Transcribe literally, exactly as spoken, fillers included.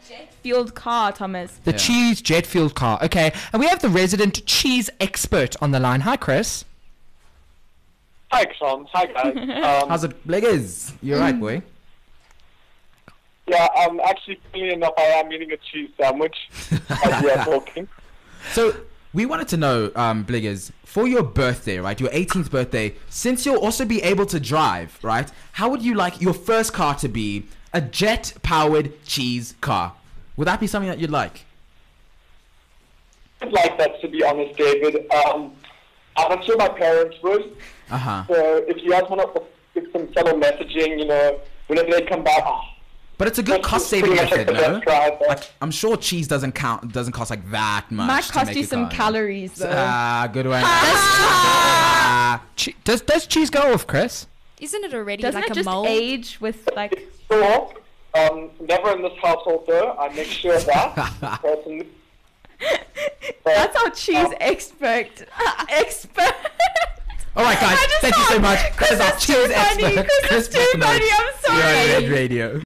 jet fueled car, Thomas. The Yeah. cheese jet fueled car. Okay, and we have the resident cheese expert on the line. Hi, Chris. Hi, Tom. Hi, guys. Um, How's it, Bliggers? You're right, boy. yeah, um, actually, funny enough, I am eating a cheese sandwich as we are talking. So we wanted to know, um, Bliggers, for your birthday, right? Your eighteenth birthday, since you'll also be able to drive, right? How would you like your first car to be? A jet-powered cheese car. Would that be something that you'd like? I'd like that, to be honest, David. Um, I'm not sure my parents would. Uh-huh. So if you guys want to give some subtle messaging, you know, whenever they come back, oh, But it's a good That's cost-saving pretty much like method, the no? best drive, though. Like, I'm sure cheese doesn't count, doesn't cost like that much. Might to cost make you a some car, calories, though. Ah, good one. Ah. Che- does does cheese go off, Chris? Isn't it already Doesn't like it a just mold? age with, like... so, um, never in this household, though. I make sure of that, personally. But, That's our cheese um, expert. expert. All right, guys. I just Thank you so thought, much. Chris That is our is too cheese funny. expert, Chris is too McNulty. funny. I'm You're on sorry. Red Radio.